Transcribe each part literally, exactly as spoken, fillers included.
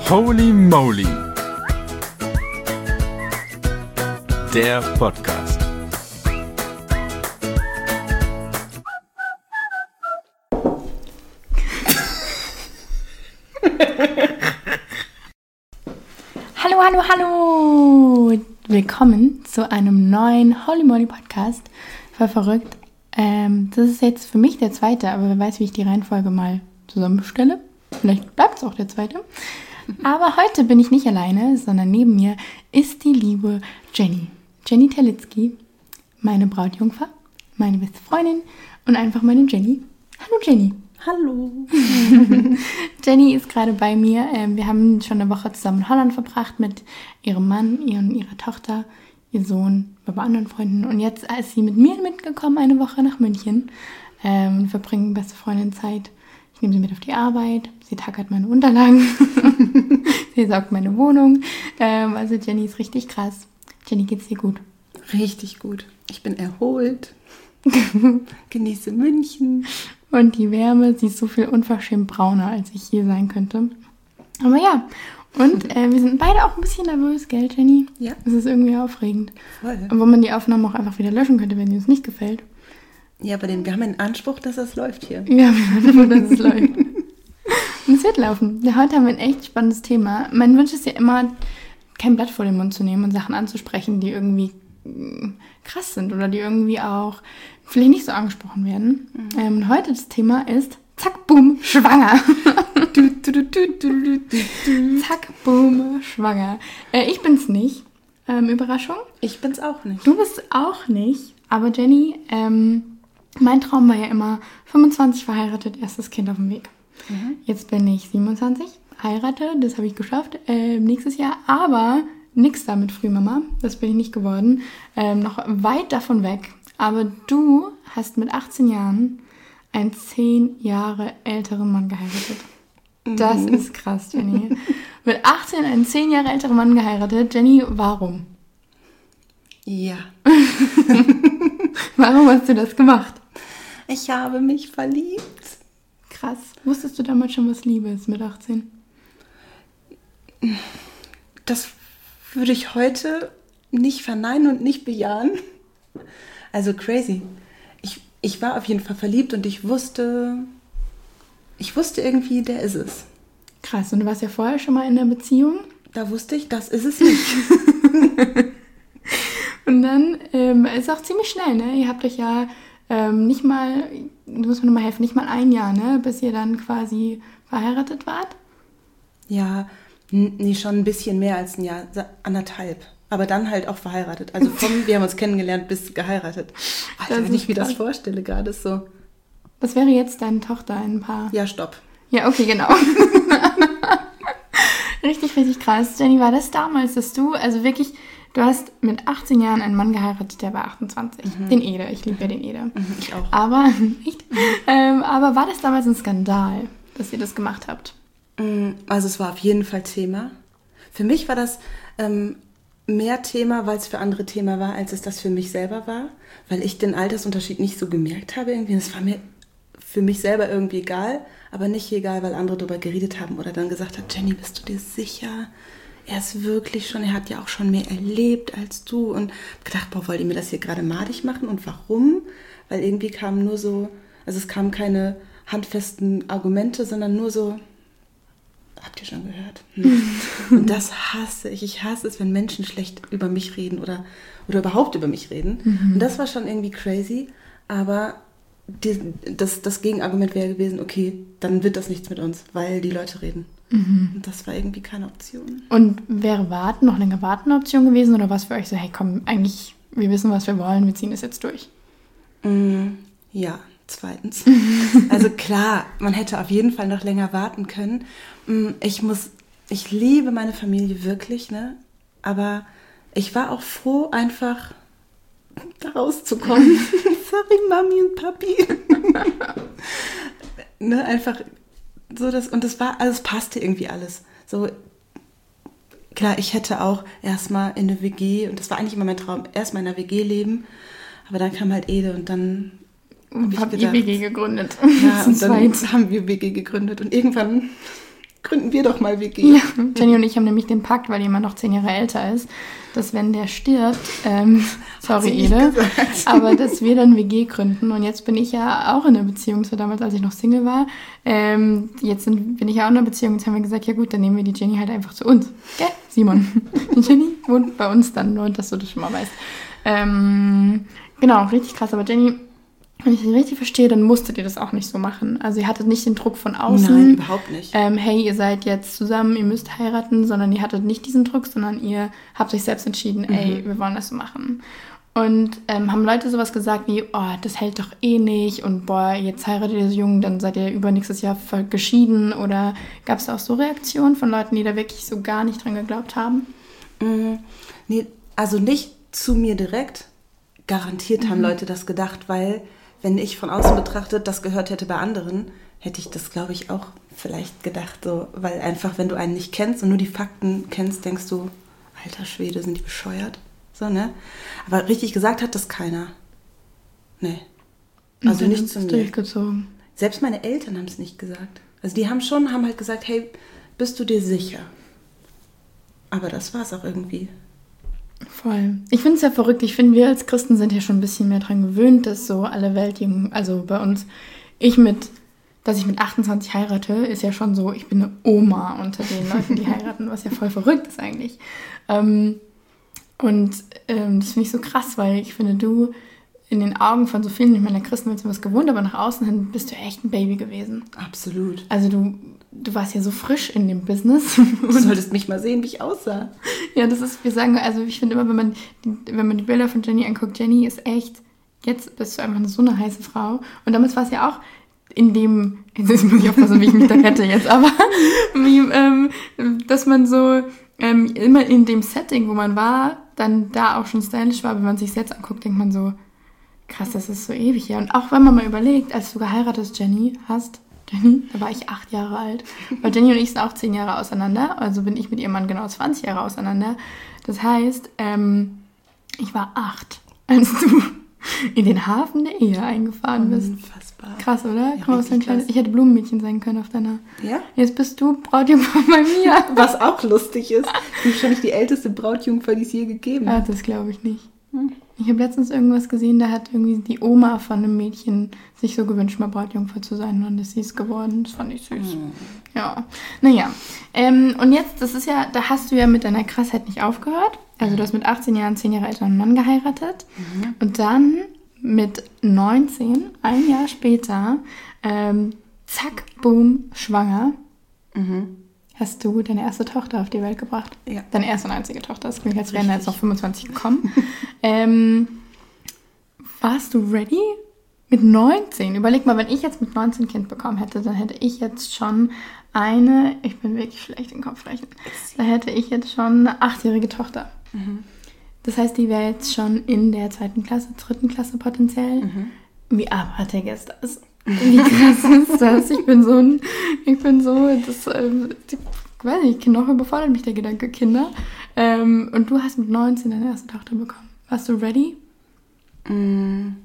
Holy Moly, der Podcast. Hallo, hallo, hallo! Willkommen zu einem neuen Holy Moly Podcast. Voll verrückt. Ähm, das ist jetzt für mich der zweite, aber wer weiß, wie ich die Reihenfolge mal zusammenstelle. Vielleicht bleibt es auch der zweite. Aber heute bin ich nicht alleine, sondern neben mir ist die liebe Jenny. Jenny Terlitzky, meine Brautjungfer, meine beste Freundin und einfach meine Jenny. Hallo Jenny. Hallo. Jenny ist gerade bei mir. Wir haben schon eine Woche zusammen in Holland verbracht mit ihrem Mann, ihr und ihrer Tochter, ihr Sohn, war bei anderen Freunden. Und jetzt ist sie mit mir mitgekommen, eine Woche nach München. Ähm, wir verbringen beste Freundin Zeit. Ich nehme sie mit auf die Arbeit. Sie tackert meine Unterlagen. Sie saugt meine Wohnung. Ähm, also Jenny ist richtig krass. Jenny, geht's dir gut? Richtig gut. Ich bin erholt. Genieße München. Und die Wärme, sie ist so viel unverschämt brauner, als ich je sein könnte. Aber ja, und äh, wir sind beide auch ein bisschen nervös, gell, Jenny? Ja. Es ist irgendwie aufregend. Voll. Wo man die Aufnahme auch einfach wieder löschen könnte, wenn sie uns nicht gefällt. Ja, aber den, wir haben den Anspruch, dass das läuft hier. Ja, wir haben nur, dass es läuft. Und es wird laufen. Ja, heute haben wir ein echt spannendes Thema. Mein Wunsch ist ja immer, kein Blatt vor den Mund zu nehmen und Sachen anzusprechen, die irgendwie krass sind oder die irgendwie auch vielleicht nicht so angesprochen werden. Mhm. Ähm, und heute das Thema ist zack, boom, schwanger. du, du, du, du, du, du. Zack, boom, schwanger. Äh, ich bin's nicht. Ähm, Überraschung. Ich bin's auch nicht. Du bist auch nicht. Aber Jenny, ähm, mein Traum war ja immer fünfundzwanzig verheiratet, erstes Kind auf dem Weg. Mhm. Jetzt bin ich siebenundzwanzig, heirate, das habe ich geschafft, äh, nächstes Jahr, aber nix da mit Frühmama, das bin ich nicht geworden, ähm, noch weit davon weg. Aber du hast mit achtzehn Jahren einen zehn Jahre älteren Mann geheiratet. Das mhm. ist krass, Jenny. Mit achtzehn einen zehn Jahre älteren Mann geheiratet. Jenny, warum? Ja. Warum hast du das gemacht? Ich habe mich verliebt. Krass. Wusstest du damals schon, was Liebe ist mit achtzehn? Das würde ich heute nicht verneinen und nicht bejahen. Also crazy. Ich, ich war auf jeden Fall verliebt und ich wusste, ich wusste irgendwie, der ist es. Krass. Und du warst ja vorher schon mal in einer Beziehung? Da wusste ich, das ist es nicht. Und dann ähm, ist auch ziemlich schnell, ne? Ihr habt euch ja ähm, nicht mal, du musst mir nochmal helfen, nicht mal ein Jahr, ne? Bis ihr dann quasi verheiratet wart? Ja, nee, schon ein bisschen mehr als ein Jahr, anderthalb. Aber dann halt auch verheiratet. Also vom, wir haben uns kennengelernt bis geheiratet. Alter, wenn ich mir das vorstelle, gerade ist so. Was wäre jetzt deine Tochter, ein Paar? Ja, stopp. Ja, okay, genau. Richtig, richtig krass. Jenny, war das damals, dass du, also wirklich, du hast mit achtzehn Jahren einen Mann geheiratet, der war achtundzwanzig. Mhm. Den Ede, ich liebe ja den Ede. Mhm, ich auch. Aber, echt? Mhm. Ähm, aber war das damals ein Skandal, dass ihr das gemacht habt? Also es war auf jeden Fall Thema. Für mich war das ähm, mehr Thema, weil es für andere Thema war, als es das für mich selber war. Weil ich den Altersunterschied nicht so gemerkt habe irgendwie. Das war mir für mich selber irgendwie egal, aber nicht egal, weil andere darüber geredet haben oder dann gesagt hat, Jenny, bist du dir sicher? Er ist wirklich schon, er hat ja auch schon mehr erlebt als du. Und gedacht, boah, wollt ihr mir das hier gerade madig machen? Und warum? Weil irgendwie kamen nur so, also es kamen keine handfesten Argumente, sondern nur so, habt ihr schon gehört? Hm. Und das hasse ich. Ich hasse es, wenn Menschen schlecht über mich reden oder, oder überhaupt über mich reden. Mhm. Und das war schon irgendwie crazy. Aber die, das, das Gegenargument wäre gewesen, okay, dann wird das nichts mit uns, weil die Leute reden. Mhm. Und das war irgendwie keine Option. Und wäre warten, noch länger warten eine Option gewesen? Oder was für euch so, hey komm, eigentlich, wir wissen, was wir wollen, wir ziehen das jetzt durch? Mm, ja, zweitens. Also klar, man hätte auf jeden Fall noch länger warten können. Ich muss, ich liebe meine Familie wirklich, ne? Aber ich war auch froh, einfach da rauszukommen. Sorry, Mami und Papi. Ne, einfach so das, und das war, also es passte irgendwie alles. So, klar, ich hätte auch erstmal in eine W G, und das war eigentlich immer mein Traum, erstmal in einer W G leben, aber dann kam halt Ede und dann habe ich gedacht, W G gegründet. Ja, und dann haben wir W G gegründet und irgendwann gründen wir doch mal W G. Ja, Jenny und ich haben nämlich den Pakt, weil jemand noch zehn Jahre älter ist, dass wenn der stirbt, ähm, sorry Ede, aber dass wir dann W G gründen. Und jetzt bin ich ja auch in einer Beziehung, so damals, als ich noch Single war. Ähm, jetzt sind, bin ich ja auch in einer Beziehung. Jetzt haben wir gesagt, ja gut, dann nehmen wir die Jenny halt einfach zu uns. Gell, Simon? Die Jenny wohnt bei uns dann, nur dass du das schon mal weißt. Ähm, genau, richtig krass. Aber Jenny, wenn ich sie richtig verstehe, dann musstet ihr das auch nicht so machen. Also ihr hattet nicht den Druck von außen. Nein, überhaupt nicht. Ähm, hey, ihr seid jetzt zusammen, ihr müsst heiraten, sondern ihr hattet nicht diesen Druck, sondern ihr habt euch selbst entschieden, mhm. ey, wir wollen das so machen. Und ähm, haben Leute sowas gesagt wie, oh, das hält doch eh nicht und boah, jetzt heiratet ihr so jung, dann seid ihr übernächstes Jahr geschieden, oder gab es auch so Reaktionen von Leuten, die da wirklich so gar nicht dran geglaubt haben? Mhm. Nee, also nicht zu mir direkt. Garantiert mhm. haben Leute das gedacht, weil wenn ich von außen betrachtet das gehört hätte bei anderen, hätte ich das, glaube ich, auch vielleicht gedacht. So, weil einfach, wenn du einen nicht kennst und nur die Fakten kennst, denkst du, alter Schwede, sind die bescheuert? So, ne? Aber richtig gesagt hat das keiner. Nee. Also nicht zu mir. Durchgezogen. Selbst meine Eltern haben es nicht gesagt. Also die haben schon, haben halt gesagt, hey, bist du dir sicher? Aber das war es auch irgendwie. Voll. Ich finde es ja verrückt. Ich finde, wir als Christen sind ja schon ein bisschen mehr dran gewöhnt, dass so alle Welt, also bei uns, ich mit, dass ich mit achtundzwanzig heirate, ist ja schon so, ich bin eine Oma unter den Leuten, die heiraten, was ja voll verrückt ist eigentlich. Ähm, und ähm, das finde ich so krass, weil ich finde, du in den Augen von so vielen, ich meine, der Christen wird was gewohnt, aber nach außen hin bist du echt ein Baby gewesen. Absolut. Also du, du warst ja so frisch in dem Business. Du solltest mich mal sehen, wie ich aussah. Ja, das ist, wir sagen, also ich finde immer, wenn man, die, wenn man die Bilder von Jenny anguckt, Jenny ist echt, jetzt bist du einfach so eine heiße Frau. Und damals war es ja auch in dem, jetzt muss ich aufpassen, wie ich mich da rette jetzt, aber wie, ähm, dass man so ähm, immer in dem Setting, wo man war, dann da auch schon stylisch war. Wenn man sich jetzt anguckt, denkt man so, krass, das ist so ewig her. Und auch wenn man mal überlegt, als du geheiratet Jenny hast, Jenny, da war ich acht Jahre alt. Weil Jenny und ich sind auch zehn Jahre auseinander. Also bin ich mit ihrem Mann genau zwanzig Jahre auseinander. Das heißt, ähm, ich war acht, als du in den Hafen der Ehe eingefahren bist. Unfassbar. Krass, oder? Ja, Komm, aus deinem kleinen, ich hätte Blumenmädchen sein können auf deiner... Ja? Jetzt bist du Brautjungfer bei mir. Was auch lustig ist. Du bist schon nicht die älteste Brautjungfer, die es je gegeben Ah, hat. das glaube ich nicht. Ich habe letztens irgendwas gesehen, da hat irgendwie die Oma von einem Mädchen sich so gewünscht, mal Brautjungfer zu sein, und das ist sie es geworden. Das fand ich süß. Mhm. Ja, naja. Ähm, und jetzt, das ist ja, da hast du ja mit deiner Krassheit nicht aufgehört. Also du hast mit achtzehn Jahren zehn Jahre älteren Mann geheiratet. Mhm. Und dann mit neunzehn, ein Jahr später, ähm, zack, boom, schwanger. Mhm. Hast du deine erste Tochter auf die Welt gebracht? Ja. Deine erste und einzige Tochter. Das klingt, als wären da jetzt noch fünfundzwanzig gekommen. ähm, warst du ready? Mit neunzehn? Überleg mal, wenn ich jetzt mit neunzehn ein Kind bekommen hätte, dann hätte ich jetzt schon eine, ich bin wirklich schlecht im Kopfrechnen, da hätte ich jetzt schon eine achtjährige Tochter. Mhm. Das heißt, die wäre jetzt schon in der zweiten Klasse, dritten Klasse potenziell. Mhm. Wie abartig ist das? Wie krass ist das? Ich bin so ein, ich bin so, das, ähm, ich weiß nicht, noch überfordert mich der Gedanke, Kinder. Ähm, und du hast mit neunzehn deine erste Tochter bekommen. Warst du ready? Mm.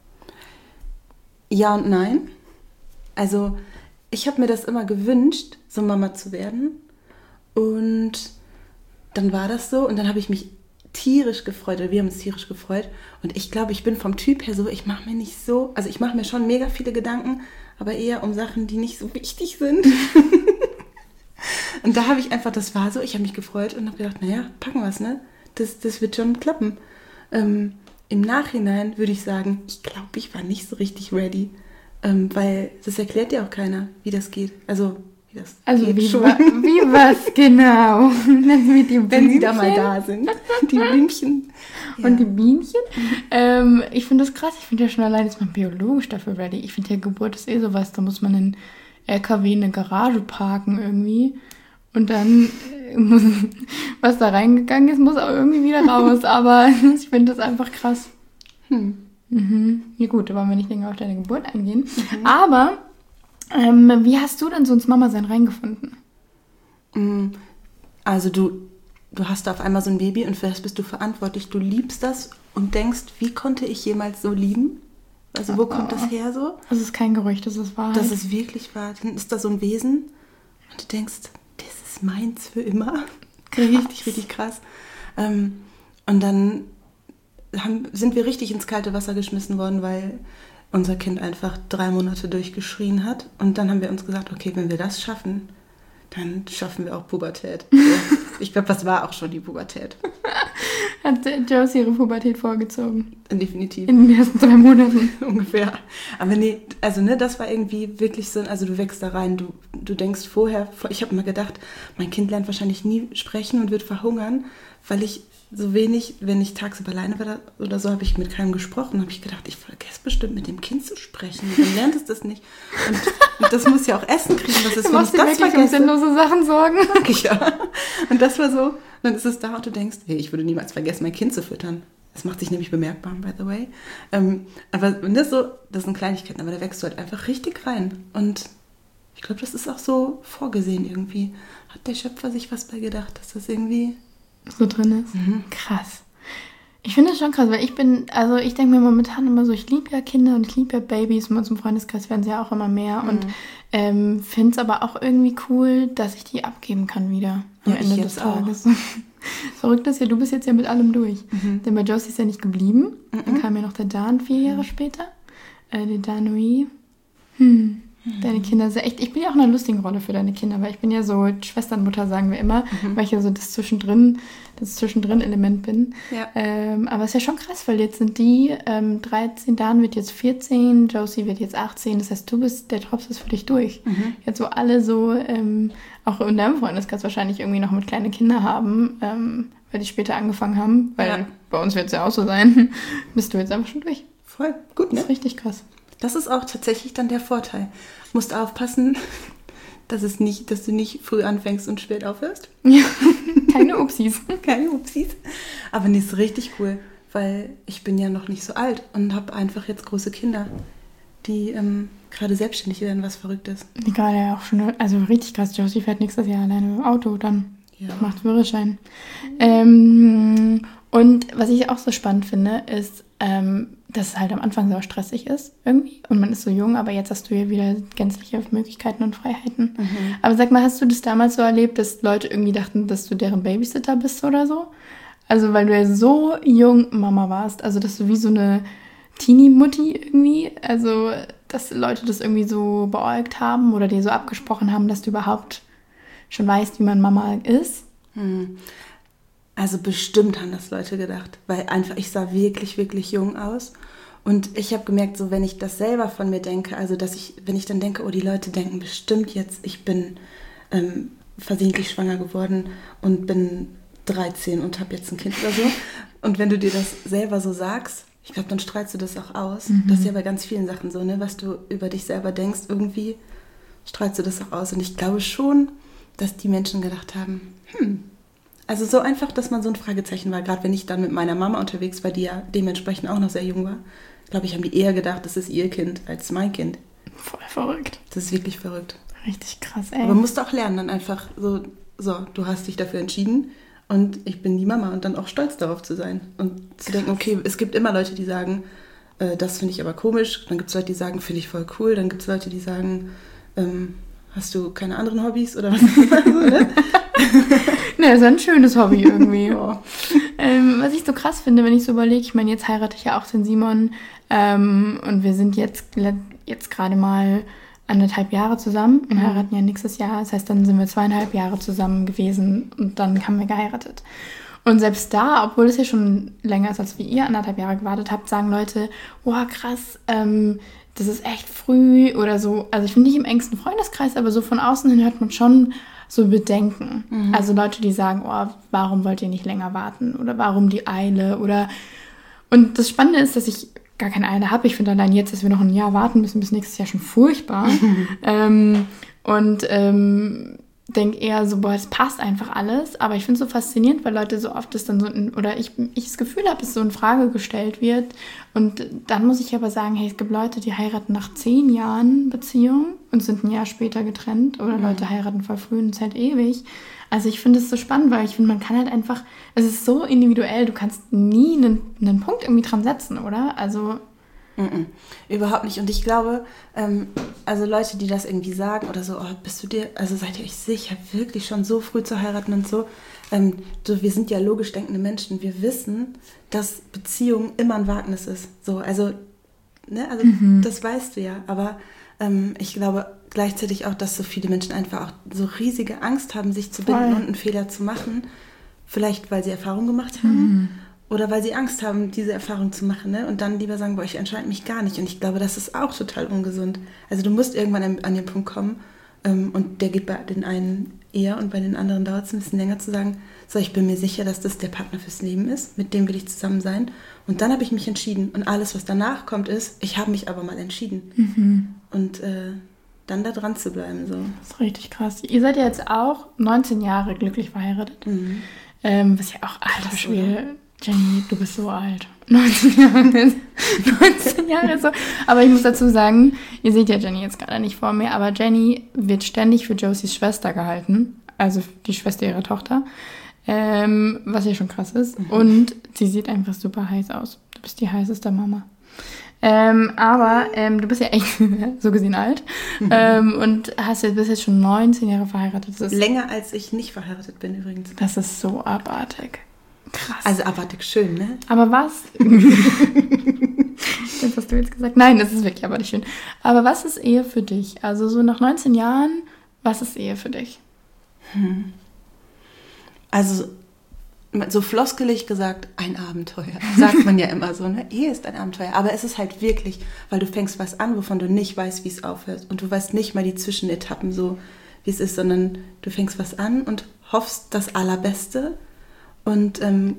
Ja und nein. Also, ich habe mir das immer gewünscht, so Mama zu werden. Und dann war das so, und dann habe ich mich tierisch gefreut, oder wir haben uns tierisch gefreut. Und ich glaube, ich bin vom Typ her so, ich mache mir nicht so, also ich mache mir schon mega viele Gedanken, aber eher um Sachen, die nicht so wichtig sind. Und da habe ich einfach, das war so, ich habe mich gefreut und habe gedacht, naja, packen wir es, ne? Das, das wird schon klappen. Ähm, im Nachhinein würde ich sagen, ich glaube, ich war nicht so richtig ready, ähm, weil das erklärt dir auch keiner, wie das geht. Also, wie das also geht wie, schon. Wa- wie was genau? Mit die Wenn sie da mal da sind. Die Blümchen. Ja. Und die Bienchen. Ähm, ich finde das krass. Ich finde ja schon allein, ist man biologisch dafür ready. Ich finde ja, Geburt ist eh sowas. Da muss man in L K W in eine Garage parken irgendwie. Und dann äh, muss, was da reingegangen ist, muss auch irgendwie wieder raus. Aber ich finde das einfach krass. Hm. Mhm. Ja gut, da wollen wir nicht länger auf deine Geburt eingehen. Mhm. Aber ähm, wie hast du denn so ins Mama-Sein reingefunden? Also du, du hast auf einmal so ein Baby und für das bist du verantwortlich. Du liebst das und denkst, wie konnte ich jemals so lieben? Also wo kommt das her so? Das ist kein Gerücht, das ist Wahrheit. Das ist wirklich wahr. Dann ist da so ein Wesen und du denkst, das ist meins für immer. Richtig, richtig krass. Ähm, und dann haben, sind wir richtig ins kalte Wasser geschmissen worden, weil unser Kind einfach drei Monate durchgeschrien hat. Und dann haben wir uns gesagt, okay, wenn wir das schaffen, dann schaffen wir auch Pubertät. Ich glaube, das war auch schon die Pubertät. Hat Josie ihre Pubertät vorgezogen? Definitiv. In den ersten drei Monaten. Ungefähr. Aber nee, also ne, das war irgendwie wirklich so, also du wächst da rein, du, du denkst vorher, ich habe immer gedacht, mein Kind lernt wahrscheinlich nie sprechen und wird verhungern, weil ich so wenig, wenn ich tagsüber alleine war oder so, habe ich mit keinem gesprochen, habe ich gedacht, ich vergesse bestimmt mit dem Kind zu sprechen, dann lernt es das nicht. Und, und das muss ja auch Essen kriegen, was ist, du wenn machst ich dir das wirklich um sinnlose Sachen Sorgen. Ja. Und das war so, dann ist es da und du denkst, hey, ich würde niemals vergessen, mein Kind zu füttern. Das macht sich nämlich bemerkbar, by the way. Ähm, aber das, so, das sind Kleinigkeiten, aber da wächst du halt einfach richtig rein. Und ich glaube, das ist auch so vorgesehen irgendwie. Hat der Schöpfer sich was bei gedacht, dass das irgendwie so drin ist? Mhm. Krass. Ich finde das schon krass, weil ich bin, also ich denke mir momentan immer so, ich liebe ja Kinder und ich liebe ja Babys. In unserem Freundeskreis werden sie ja auch immer mehr. Mhm. Und ähm, finde es aber auch irgendwie cool, dass ich die abgeben kann wieder am Ja, Ende ich des jetzt auch. Tages. Verrückt ist ja, du bist jetzt ja mit allem durch. Mhm. Denn bei Josie ist ja nicht geblieben. Mhm. Dann kam ja noch der Dan vier Jahre später. Äh, der Danui. Hm. Deine Kinder sind echt, ich bin ja auch in einer lustigen Rolle für deine Kinder, weil ich bin ja so Schwesternmutter, sagen wir immer, Mhm. weil ich ja so das Zwischendrin, das Zwischendrin-Element bin. Ja. Ähm, aber es ist ja schon krass, weil jetzt sind die ähm, dreizehn, Dan wird jetzt vierzehn, Josie wird jetzt achtzehn, das heißt, du bist, der Drops ist für dich durch. Mhm. Jetzt wo alle so, ähm, auch in deinem Freundeskreis wahrscheinlich irgendwie noch mit kleine Kinder haben, ähm, weil die später angefangen haben, weil Ja. bei uns wird es ja auch so sein, bist du jetzt einfach schon durch. Voll gut, Das ne? ist richtig krass. Das ist auch tatsächlich dann der Vorteil. Musst aufpassen, dass, es nicht, dass du nicht früh anfängst und spät aufhörst. Ja, keine Upsis. Keine Upsis. Aber nee, ist richtig cool, weil ich bin ja noch nicht so alt und habe einfach jetzt große Kinder, die ähm, gerade selbstständig werden, was verrückt ist. Die gerade ja auch schon, also richtig krass, Josie fährt nächstes Jahr alleine im Auto, dann Ja. macht Führerschein. Ähm, und was ich auch so spannend finde, ist, ähm, dass es halt am Anfang so stressig ist irgendwie und man ist so jung, aber jetzt hast du ja wieder gänzliche Möglichkeiten und Freiheiten. Mhm. Aber sag mal, hast du das damals so erlebt, dass Leute irgendwie dachten, dass du deren Babysitter bist oder so? Also weil du ja so jung Mama warst, also dass du wie so eine Teenie-Mutti irgendwie, also dass Leute das irgendwie so beäugt haben oder dir so abgesprochen haben, dass du überhaupt schon weißt, wie man Mama ist. Hm. Also bestimmt haben das Leute gedacht, weil einfach ich sah wirklich, wirklich jung aus. Und ich habe gemerkt, so wenn ich das selber von mir denke, also dass ich, wenn ich dann denke, oh, die Leute denken bestimmt jetzt, ich bin ähm, versehentlich schwanger geworden und bin dreizehn und habe jetzt ein Kind oder so. Und wenn du dir das selber so sagst, ich glaube, dann strahlst du das auch aus. Mhm. Das ist ja bei ganz vielen Sachen so, ne? Was du über dich selber denkst, irgendwie strahlst du das auch aus. Und ich glaube schon, dass die Menschen gedacht haben, hm, also so einfach, dass man so ein Fragezeichen war. Gerade wenn ich dann mit meiner Mama unterwegs war, die ja dementsprechend auch noch sehr jung war, glaube ich, haben die eher gedacht, das ist ihr Kind als mein Kind. Voll verrückt. Das ist wirklich verrückt. Richtig krass, ey. Aber man musste auch lernen, dann einfach so, so, du hast dich dafür entschieden und ich bin die Mama und dann auch stolz darauf zu sein. Und zu denken, okay, es gibt immer Leute, die sagen, äh, das finde ich aber komisch. Dann gibt es Leute, die sagen, finde ich voll cool. Dann gibt es Leute, die sagen, ähm, hast du keine anderen Hobbys oder was? Ne, das ist ein schönes Hobby irgendwie. Ja. ähm, was ich so krass finde, wenn ich so überlege, ich meine, jetzt heirate ich ja auch den Simon ähm, und wir sind jetzt, jetzt gerade mal anderthalb Jahre zusammen und heiraten ja nächstes Jahr. Das heißt, dann sind wir zweieinhalb Jahre zusammen gewesen und dann haben wir geheiratet. Und selbst da, obwohl es ja schon länger ist, als wie ihr anderthalb Jahre gewartet habt, sagen Leute, wow, krass, ähm, das ist echt früh oder so. Also ich bin nicht im engsten Freundeskreis, aber so von außen hin hört man schon so Bedenken. Mhm. Also Leute, die sagen, oh, warum wollt ihr nicht länger warten? Oder warum die Eile? Oder und das Spannende ist, dass ich gar keine Eile habe. Ich finde allein jetzt, dass wir noch ein Jahr warten müssen, bis nächstes Jahr schon furchtbar. Mhm. Ähm, und ähm, denke eher so, boah, es passt einfach alles. Aber ich finde es so faszinierend, weil Leute so oft das dann so, in, oder ich, ich das Gefühl habe, dass so in Frage gestellt wird. Und dann muss ich aber sagen, hey, es gibt Leute, die heiraten nach zehn Jahren Beziehung und sind ein Jahr später getrennt. Oder mhm. Leute heiraten voll früh und es hält ewig. Also ich finde es so spannend, weil ich finde, man kann halt einfach, es ist so individuell, du kannst nie einen, einen Punkt irgendwie dran setzen, oder? Also Mm-mm, überhaupt nicht. Und ich glaube, ähm, also Leute, die das irgendwie sagen oder so, oh, bist du dir, also seid ihr euch sicher, wirklich schon so früh zu heiraten und so, ähm, so, wir sind ja logisch denkende Menschen, wir wissen, dass Beziehung immer ein Wagnis ist. So, also, ne, also mhm. das weißt du ja, aber ähm, ich glaube gleichzeitig auch, dass so viele Menschen einfach auch so riesige Angst haben, sich zu binden Voll. Und einen Fehler zu machen, vielleicht weil sie Erfahrung gemacht haben. Mhm. Oder weil sie Angst haben, diese Erfahrung zu machen, ne? Und dann lieber sagen, boah, ich entscheide mich gar nicht. Und ich glaube, das ist auch total ungesund. Also du musst irgendwann an, an den Punkt kommen, ähm, und der geht bei den einen eher und bei den anderen dauert es ein bisschen länger, zu sagen, so, ich bin mir sicher, dass das der Partner fürs Leben ist, mit dem will ich zusammen sein. Und dann habe ich mich entschieden. Und alles, was danach kommt, ist, ich habe mich aber mal entschieden. Mhm. Und äh, dann da dran zu bleiben. So. Das ist richtig krass. Ihr seid ja jetzt auch neunzehn Jahre glücklich verheiratet. Mhm. Ähm, was ja auch, alter Schwede. Jenny, du bist so alt. neunzehn Jahre, neunzehn Jahre so. Aber ich muss dazu sagen, ihr seht ja Jenny jetzt gerade nicht vor mir, aber Jenny wird ständig für Josies Schwester gehalten. Also die Schwester ihrer Tochter. Ähm, was ja schon krass ist. Mhm. Und sie sieht einfach super heiß aus. Du bist die heißeste Mama. Ähm, aber ähm, du bist ja echt so gesehen alt. Mhm. Ähm, und hast ja bis jetzt schon neunzehn Jahre verheiratet. Das ist, länger als ich nicht verheiratet bin übrigens. Das ist so abartig. Krass. Also abartig schön, ne? Aber was? Das hast du jetzt gesagt. Nein, das ist wirklich abartig schön. Aber was ist Ehe für dich? Also so nach neunzehn Jahren, was ist Ehe für dich? Hm. Also so floskelig gesagt, ein Abenteuer. Sagt man ja immer so, ne? Ehe ist ein Abenteuer. Aber es ist halt wirklich, weil du fängst was an, wovon du nicht weißt, wie es aufhört. Und du weißt nicht mal die Zwischenetappen so, wie es ist, sondern du fängst was an und hoffst das Allerbeste. Und, ähm,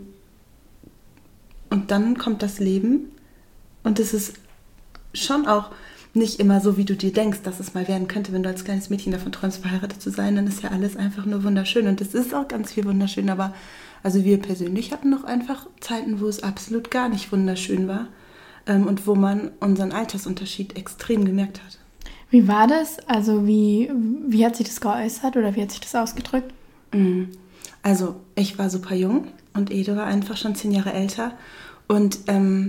und dann kommt das Leben und es ist schon auch nicht immer so, wie du dir denkst, dass es mal werden könnte, wenn du als kleines Mädchen davon träumst, verheiratet zu sein, dann ist ja alles einfach nur wunderschön und es ist auch ganz viel wunderschön, aber also wir persönlich hatten noch einfach Zeiten, wo es absolut gar nicht wunderschön war, ähm, und wo man unseren Altersunterschied extrem gemerkt hat. Wie war das? Also wie, wie hat sich das geäußert oder wie hat sich das ausgedrückt? Mhm. Also ich war super jung und Ede war einfach schon zehn Jahre älter und ähm,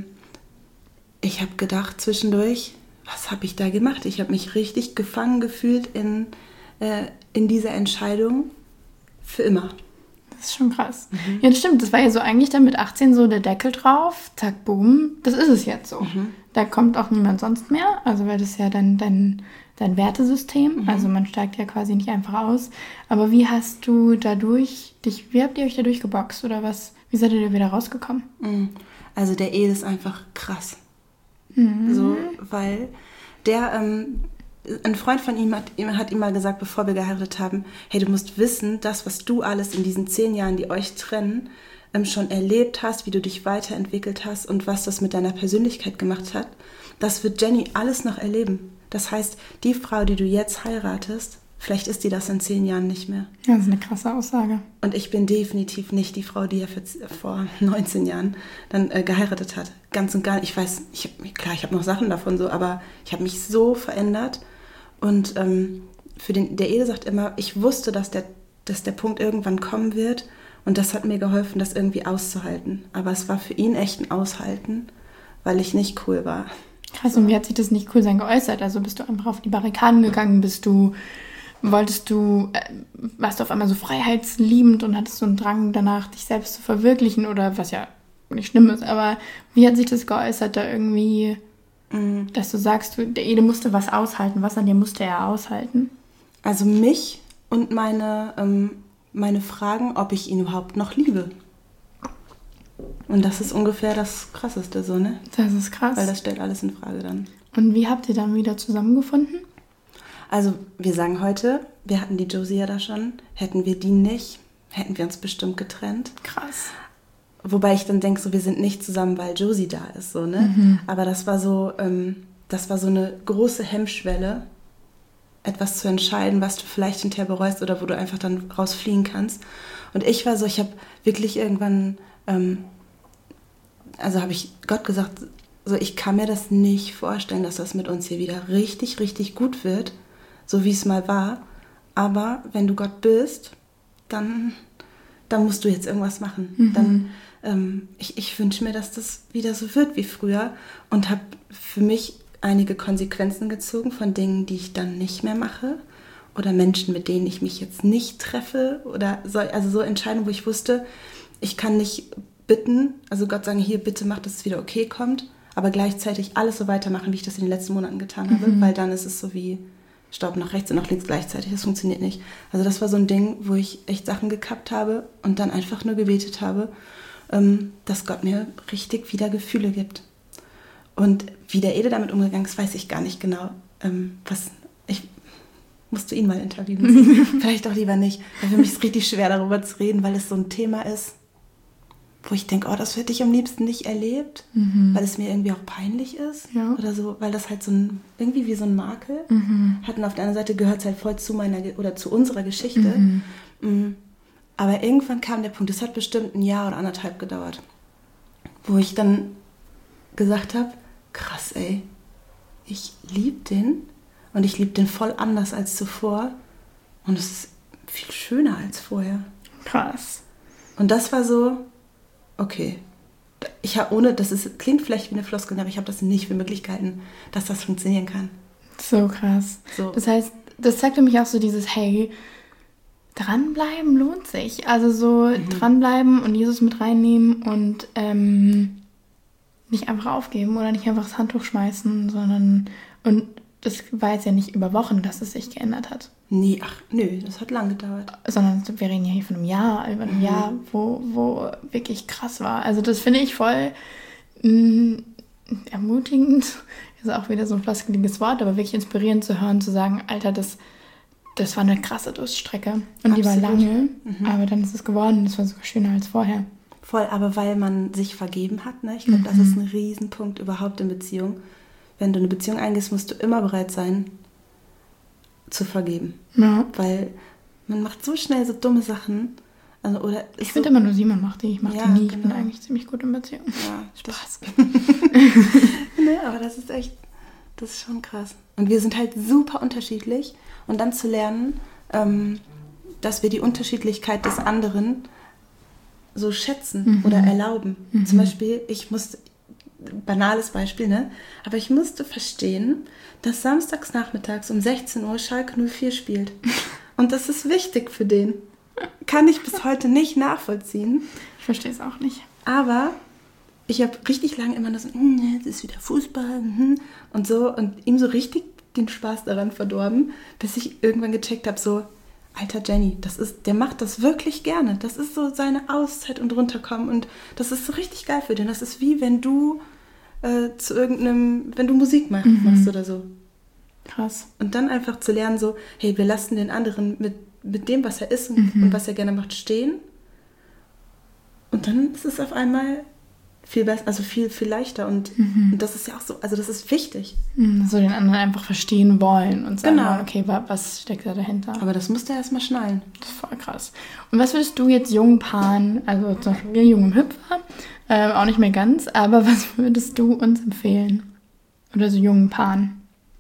ich habe gedacht zwischendurch, was habe ich da gemacht? Ich habe mich richtig gefangen gefühlt in, äh, in dieser Entscheidung für immer. Das ist schon krass. Mhm. Ja, das stimmt. Das war ja so eigentlich dann mit achtzehn so der Deckel drauf. Zack, boom. Das ist es jetzt so. Mhm. Da kommt auch niemand sonst mehr. Also weil das ist ja dann dein, dein Wertesystem. Mhm. Also man steigt ja quasi nicht einfach aus. Aber wie hast du dadurch, dich, wie habt ihr euch dadurch geboxt? Oder was? Wie seid ihr da wieder rausgekommen? Mhm. Also der Ede ist einfach krass. Mhm. So, weil der... Ähm, ein Freund von ihm hat, hat ihm mal gesagt, bevor wir geheiratet haben, hey, du musst wissen, das, was du alles in diesen zehn Jahren, die euch trennen, ähm, schon erlebt hast, wie du dich weiterentwickelt hast und was das mit deiner Persönlichkeit gemacht hat, das wird Jenny alles noch erleben. Das heißt, die Frau, die du jetzt heiratest, vielleicht ist die das in zehn Jahren nicht mehr. Ja, das ist eine krasse Aussage. Und ich bin definitiv nicht die Frau, die er für, vor neunzehn Jahren dann äh, geheiratet hat. Ganz und gar nicht. Ich weiß, ich hab, klar, ich habe noch Sachen davon so, aber ich habe mich so verändert. Und ähm, für den, der Ede sagt immer, ich wusste, dass der, dass der Punkt irgendwann kommen wird und das hat mir geholfen, das irgendwie auszuhalten. Aber es war für ihn echt ein Aushalten, weil ich nicht cool war. Krass, und wie hat sich das nicht cool sein geäußert? Also bist du einfach auf die Barrikaden gegangen, bist du, wolltest du, äh, warst du auf einmal so freiheitsliebend und hattest so einen Drang danach, dich selbst zu verwirklichen oder was ja nicht schlimm ist, aber wie hat sich das geäußert, da irgendwie... Dass du sagst, der Ede musste was aushalten. Was an dir musste er aushalten? Also mich und meine, ähm, meine Fragen, ob ich ihn überhaupt noch liebe. Und das ist ungefähr das Krasseste so, ne? Das ist krass. Weil das stellt alles in Frage dann. Und wie habt ihr dann wieder zusammengefunden? Also wir sagen heute, wir hatten die Josie ja da schon. Hätten wir die nicht, hätten wir uns bestimmt getrennt. Krass. Wobei ich dann denke, so, wir sind nicht zusammen, weil Josie da ist, so, ne? Mhm. Aber das war so, ähm, das war so eine große Hemmschwelle, etwas zu entscheiden, was du vielleicht hinterher bereust oder wo du einfach dann rausfliehen kannst. Und ich war so, ich habe wirklich irgendwann, ähm, also habe ich Gott gesagt, so, ich kann mir das nicht vorstellen, dass das mit uns hier wieder richtig, richtig gut wird, so wie es mal war. Aber wenn du Gott bist, dann... dann musst du jetzt irgendwas machen. Mhm. Dann, ähm, ich, ich wünsche mir, dass das wieder so wird wie früher und habe für mich einige Konsequenzen gezogen von Dingen, die ich dann nicht mehr mache oder Menschen, mit denen ich mich jetzt nicht treffe oder so, also so Entscheidungen, wo ich wusste, ich kann nicht bitten, also Gott sagen, hier bitte mach, dass es wieder okay kommt, aber gleichzeitig alles so weitermachen, wie ich das in den letzten Monaten getan habe, Mhm. weil dann ist es so wie Staub nach rechts und nach links gleichzeitig, das funktioniert nicht. Also das war so ein Ding, wo ich echt Sachen gekappt habe und dann einfach nur gebetet habe, ähm, dass Gott mir richtig wieder Gefühle gibt. Und wie der Ede damit umgegangen ist, weiß ich gar nicht genau. Ähm, was ich musst du ihn mal interviewen. Vielleicht auch lieber nicht. Weil für mich ist es richtig schwer, darüber zu reden, weil es so ein Thema ist, wo ich denke, oh, das hätte ich am liebsten nicht erlebt, Mhm. weil es mir irgendwie auch peinlich ist. Ja. Oder so, weil das halt so ein, irgendwie wie so ein Makel Mhm. hat. Und auf der anderen Seite gehört es halt voll zu meiner Ge- oder zu unserer Geschichte. Mhm. Mm. Aber irgendwann kam der Punkt, es hat bestimmt ein Jahr oder anderthalb gedauert, wo ich dann gesagt habe, krass, ey, ich liebe den und ich liebe den voll anders als zuvor und es ist viel schöner als vorher. Krass. Und das war so, okay, ich habe ohne, das ist, klingt vielleicht wie eine Floskel, aber ich habe das nicht für möglich gehalten, dass das funktionieren kann. So krass. So. Das heißt, das zeigt für mich auch so dieses, hey, dranbleiben lohnt sich. Also so Mhm. dranbleiben und Jesus mit reinnehmen und ähm, nicht einfach aufgeben oder nicht einfach das Handtuch schmeißen, sondern, und das war jetzt ja nicht über Wochen, dass es sich geändert hat, Nee, ach, nö, das hat lang gedauert. sondern wir reden ja hier von einem Jahr, über ein Mhm. Jahr, wo, wo wirklich krass war. Also das finde ich voll mh, ermutigend, ist auch wieder so ein floskeliges Wort, aber wirklich inspirierend zu hören, zu sagen, Alter, das, das war eine krasse Durststrecke und die war Absolut. lange, Mhm. aber dann ist es geworden, das war sogar schöner als vorher. Voll, aber weil man sich vergeben hat, ne? Ich glaube, das ist ein Riesenpunkt überhaupt in Beziehung. Wenn du eine Beziehung eingehst, musst du immer bereit sein, zu vergeben. Ja. Weil man macht so schnell so dumme Sachen. Also, oder Ich ist finde so, immer nur Simon macht die, ich mache Ja, die nie, ich bin genau. eigentlich ziemlich gut in Beziehung. ja, Spaß. Ne, aber das ist echt, das ist schon krass. Und wir sind halt super unterschiedlich. Und dann zu lernen, ähm, dass wir die Unterschiedlichkeit des anderen so schätzen Mhm. oder erlauben. Mhm. Zum Beispiel, ich musste, banales Beispiel, ne? Aber ich musste verstehen, dass samstags nachmittags um sechzehn Uhr Schalke null vier spielt. Und das ist wichtig für den. Kann ich bis heute nicht nachvollziehen. Ich verstehe es auch nicht. Aber ich habe richtig lange immer nur so, hm, jetzt ist wieder Fußball hm, und so. Und ihm so richtig den Spaß daran verdorben, bis ich irgendwann gecheckt habe, so, alter Jenny, das ist, der macht das wirklich gerne. Das ist so seine Auszeit und runterkommen. Und das ist so richtig geil für den. Das ist wie, wenn du äh, zu irgendeinem, wenn du Musik mach, Mhm. machst oder so. Krass. Und dann einfach zu lernen, so, hey, wir lassen den anderen mit, mit dem, was er ist und, Mhm. und was er gerne macht, stehen. Und dann ist es auf einmal viel besser, also viel, viel leichter. Und, Mhm. und das ist ja auch so, also das ist wichtig. Mhm, So den anderen einfach verstehen wollen und sagen, Genau. wollen, okay, wa- was steckt da dahinter? Aber das musst du erst mal schnallen. Das ist voll krass. Und was würdest du jetzt jungen Paaren, also zum Beispiel wir jungen Hüpfer, ähm, auch nicht mehr ganz, aber was würdest du uns empfehlen? Oder so jungen Paaren?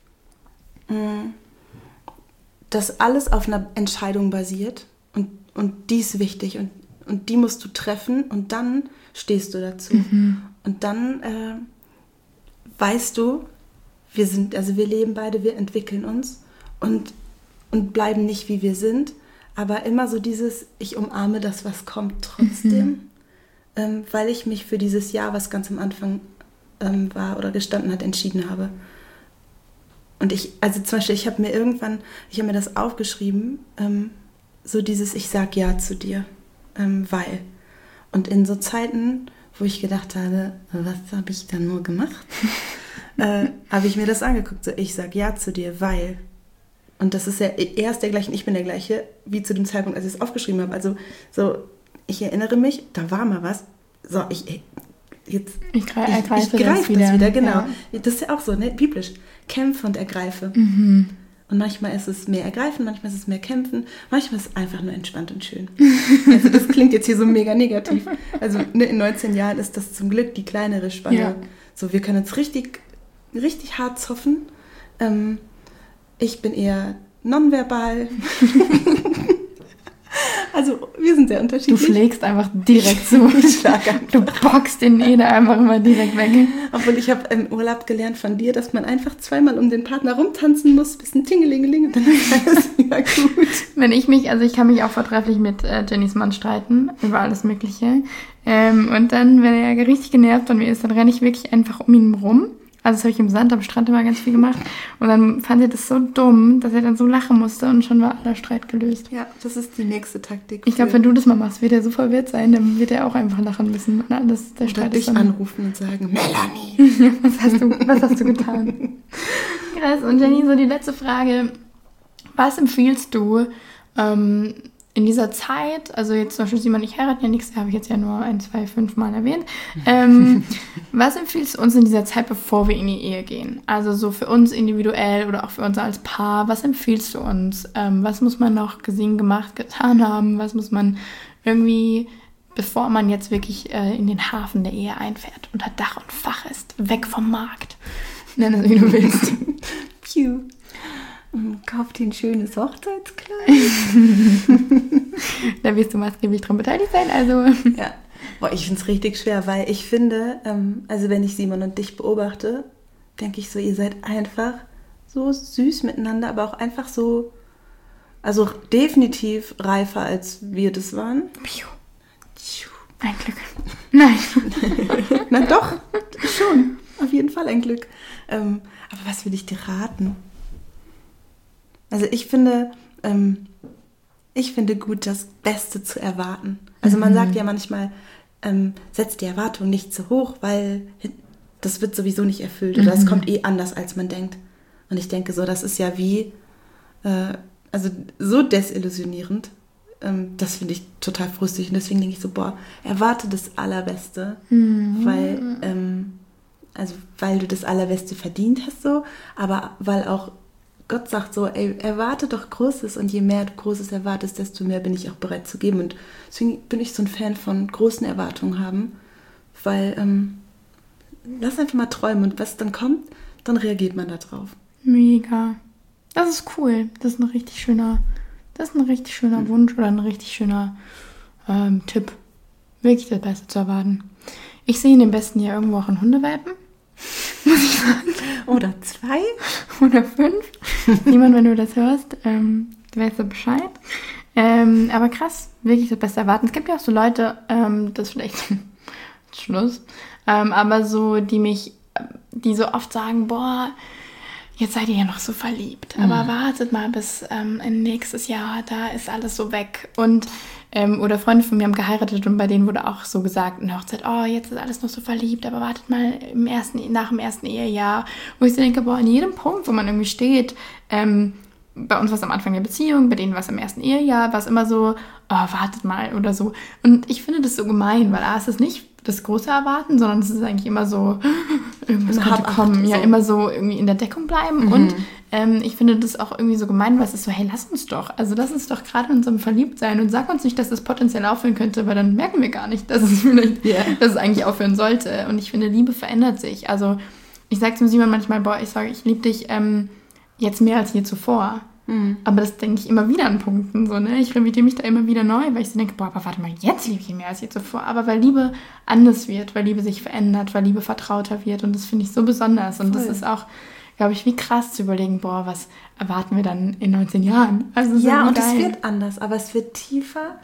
Dass alles auf einer Entscheidung basiert und, und die ist wichtig und, und die musst du treffen und dann stehst du dazu. Und dann äh, weißt du, wir sind, also wir leben beide, wir entwickeln uns und, und bleiben nicht, wie wir sind, aber immer so dieses, ich umarme das, was kommt trotzdem, ähm, weil ich mich für dieses Jahr, was ganz am Anfang ähm, war oder gestanden hat, entschieden habe. Und ich, also zum Beispiel, ich habe mir irgendwann, ich habe mir das aufgeschrieben, ähm, so dieses, ich sag ja zu dir, ähm, weil. Und in so Zeiten, wo ich gedacht habe, was habe ich dann nur gemacht, äh, habe ich mir das angeguckt, so ich sag ja zu dir, weil. Und das ist ja, er ist der gleiche und ich bin der gleiche, wie zu dem Zeitpunkt, als ich es aufgeschrieben habe. Also so, ich erinnere mich, da war mal was, so, ich, jetzt, Ich, gre- ich, ergreife ich greife das wieder. das wieder, genau. Ja. Das ist ja auch so, ne, biblisch. Kämpfe und ergreife. Mhm. Und manchmal ist es mehr ergreifen, manchmal ist es mehr kämpfen, manchmal ist es einfach nur entspannt und schön. Also das klingt jetzt hier so mega negativ. Also ne, in neunzehn Jahren ist das zum Glück die kleinere Spanne. Ja. So, wir können uns richtig, richtig hart zoffen. Ähm, ich bin eher nonverbal. Also, wir sind sehr Du unterschiedlich. schlägst einfach direkt zu. Du boxst den Eder einfach immer direkt weg. Obwohl ich habe im Urlaub gelernt von dir, dass man einfach zweimal um den Partner rumtanzen muss, bis ein Tingelingeling und dann ist alles wieder gut. Wenn ich mich, also ich kann mich auch vortrefflich mit äh, Jennys Mann streiten, über alles Mögliche. Ähm, und dann, wenn er richtig genervt von mir ist, dann renne ich wirklich einfach um ihn rum. Also das habe ich im Sand am Strand immer ganz viel gemacht. Und dann fand er das so dumm, dass er dann so lachen musste und schon war aller Streit gelöst. Ja, das ist die nächste Taktik. Ich glaube, wenn du das mal machst, wird er so verwirrt sein, dann wird er auch einfach lachen müssen. Na, das, der Oder Streit dich ist dann anrufen und sagen, Melanie. was, hast du, was hast du getan? Krass. Und Jenny, so die letzte Frage. Was empfiehlst du ähm, in dieser Zeit, also jetzt zum Beispiel Simon und ich heiraten ja nichts, habe ich jetzt ja nur ein, zwei, fünf Mal erwähnt. Ähm, was empfiehlst du uns in dieser Zeit, bevor wir in die Ehe gehen? Also so für uns individuell oder auch für uns als Paar, was empfiehlst du uns? Ähm, was muss man noch gesehen, gemacht, getan haben? Was muss man irgendwie, bevor man jetzt wirklich äh, in den Hafen der Ehe einfährt, unter Dach und Fach ist, weg vom Markt? Nenn es, wie du willst. Piu. Kauf dir ein schönes Hochzeitskleid. Da wirst du maßgeblich dran beteiligt sein, also... Ja, boah, ich finde es richtig schwer, weil ich finde, ähm, also wenn ich Simon und dich beobachte, denke ich so, ihr seid einfach so süß miteinander, aber auch einfach so, also definitiv reifer, als wir das waren. Piu. Ein Glück. Nein. Na doch, schon, auf jeden Fall ein Glück. Ähm, aber was will ich dir raten? Also ich finde, ähm, ich finde gut, das Beste zu erwarten. Also man Mhm. sagt ja manchmal, ähm, setzt die Erwartung nicht zu hoch, weil das wird sowieso nicht erfüllt oder es Mhm. kommt eh anders, als man denkt. Und ich denke so, das ist ja wie, äh, also so desillusionierend. Ähm, das finde ich total frustig und deswegen denke ich so, boah, erwarte das Allerbeste, Mhm. weil, ähm, also weil du das Allerbeste verdient hast so, aber weil auch Gott sagt so, ey, erwarte doch Großes und je mehr du Großes erwartest, desto mehr bin ich auch bereit zu geben. Und deswegen bin ich so ein Fan von großen Erwartungen haben, weil ähm, lass einfach mal träumen und was dann kommt, dann reagiert man da drauf. Mega. Das ist cool. Das ist ein richtig schöner, das ist ein richtig schöner Wunsch oder ein richtig schöner ähm, Tipp. Wirklich das Beste zu erwarten. Ich sehe in dem besten Jahr irgendwo auch einen Hundewelpen. Muss ich sagen. Oder zwei? Oder fünf. Niemand, wenn du das hörst, ähm, du weißt ja Bescheid. Ähm, aber krass, wirklich das Beste erwarten. Es gibt ja auch so Leute, ähm, das ist vielleicht Schluss, ähm, aber so, die mich, die so oft sagen, boah, jetzt seid ihr ja noch so verliebt, aber Mhm. wartet mal bis ähm, nächstes Jahr, da ist alles so weg. Und ähm, oder Freunde von mir haben geheiratet und bei denen wurde auch so gesagt in der Hochzeit, oh, jetzt ist alles noch so verliebt, aber wartet mal im ersten, nach dem ersten Ehejahr. Wo ich so denke, boah, an jedem Punkt, wo man irgendwie steht, ähm, bei uns war es am Anfang der Beziehung, bei denen war es im ersten Ehejahr, war es immer so, oh, wartet mal oder so. Und ich finde das so gemein, weil A, ist es nicht das große Erwarten, sondern es ist eigentlich immer so, irgendwas Hab könnte Acht, kommen. Ja, so. immer so irgendwie in der Deckung bleiben. Mhm. Und ähm, ich finde das auch irgendwie so gemein, weil es ist so, hey, lass uns doch. Also lass uns doch gerade in unserem Verliebtsein und sag uns nicht, dass das potenziell aufhören könnte, weil dann merken wir gar nicht, dass es vielleicht, Yeah. dass es eigentlich aufhören sollte. Und ich finde, Liebe verändert sich. Also ich sage zu Simon manchmal, boah, ich sage, ich liebe dich ähm, jetzt mehr als je zuvor. Mhm. Aber das denke ich immer wieder an Punkten, so, ne? Ich revidiere mich da immer wieder neu, weil ich so denke, boah, aber warte mal, jetzt liebe ich ihn mehr als je zuvor. Aber weil Liebe anders wird, weil Liebe sich verändert, weil Liebe vertrauter wird und das finde ich so besonders. Und Voll. das ist auch, glaube ich, wie krass zu überlegen, boah, was erwarten wir dann in neunzehn Jahren? Also so Ja, wie und es geil. wird anders, aber es wird tiefer.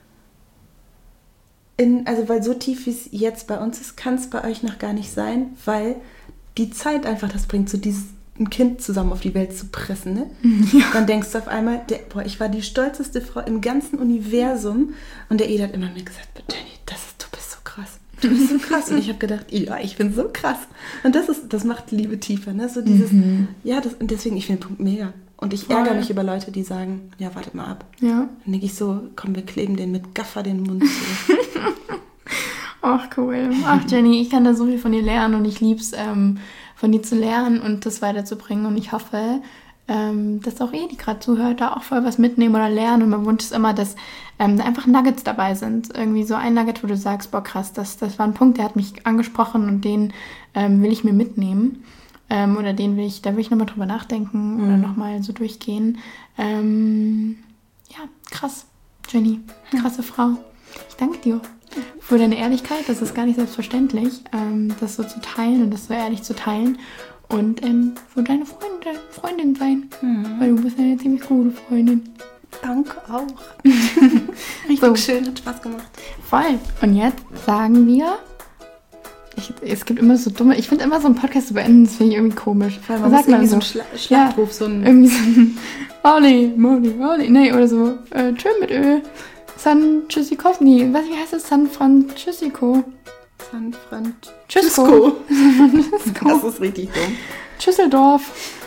In, also weil so tief wie es jetzt bei uns ist, kann es bei euch noch gar nicht sein, weil die Zeit einfach das bringt, so dieses ein Kind zusammen auf die Welt zu pressen, ne? Ja. Dann denkst du auf einmal, der, boah, ich war die stolzeste Frau im ganzen Universum und der Ed hat immer mir gesagt, Jenny, das ist, du bist so krass. Du bist so krass. Und ich habe gedacht, ja, ich bin so krass. Und das ist, das macht Liebe tiefer, ne? So dieses, Mhm. ja, das, und deswegen, ich finde den Punkt mega. Und ich Voll. ärgere mich über Leute, die sagen, ja, wartet mal ab. Ja. Dann denke ich so, komm, wir kleben den mit Gaffer den Mund zu. Ach, cool. Ach, Jenny, ich kann da so viel von dir lernen und ich liebe es, ähm, von dir zu lernen und das weiterzubringen. Und ich hoffe, ähm, dass auch ihr, die gerade zuhört, da auch voll was mitnehmen oder lernen. Und mein Wunsch ist immer, dass ähm, da einfach Nuggets dabei sind. Irgendwie so ein Nugget, wo du sagst, boah, krass, das, das war ein Punkt, der hat mich angesprochen und den ähm, will ich mir mitnehmen. Ähm, oder den will ich, da will ich nochmal drüber nachdenken oder Mhm. nochmal so durchgehen. Ähm, ja, krass. Jenny, krasse Frau. Ich danke dir für deine Ehrlichkeit. Das ist gar nicht selbstverständlich, ähm, das so zu teilen und das so ehrlich zu teilen. Und ähm, für deine Freunde, Freundin sein. Mhm. Weil du bist eine ziemlich gute Freundin. Danke auch. Richtig so. Schön, hat Spaß gemacht. Voll. Und jetzt sagen wir... Ich, es gibt immer so dumme... Ich finde immer so einen Podcast zu beenden, das finde ich irgendwie komisch. Weil man sagt man so einen Schla- Schlachtruf, ja, so ein... Irgendwie so ein... Oli, Moli, Oli... Nee, oder so... Äh, Tschö mit Öl. San Tschüssikov... Nee, was, wie heißt das? San Francisco. San Francisco. Das ist richtig dumm. Schüsseldorf.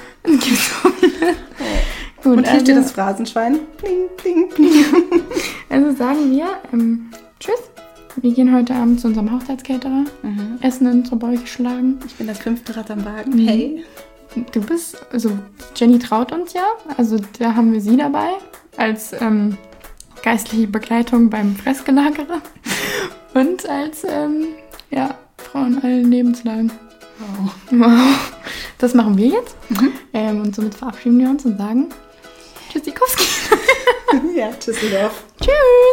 Gut, und hier also, steht das Phrasenschwein. Pling, pling, pling. Also sagen wir, ähm, tschüss. Wir gehen heute Abend zu unserem Hochzeitscaterer. Mhm. Essen in unsere Bäuche schlagen. Ich bin das fünfte Rad am Wagen. Mhm. Hey. Du bist, also Jenny traut uns ja. Also da haben wir sie dabei als ähm, geistliche Begleitung beim Fressgelagere. Und als, ähm, ja, Frau in allen Lebenslagen. Wow. Wow. Das machen wir jetzt. Mhm. Ähm, und somit verabschieden wir uns und sagen Tschüssikowski. Ja, Tschüsseldorf. Tschüss.